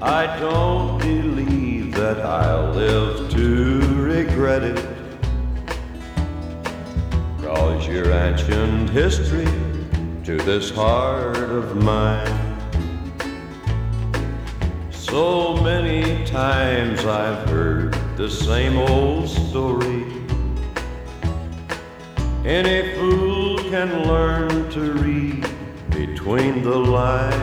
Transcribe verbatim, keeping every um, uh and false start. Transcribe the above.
I don't believe that I'll live to regret it, 'cause you're ancient history to this heart of mine. So many times I've heard the same old story. Any fool can learn to read between the lines.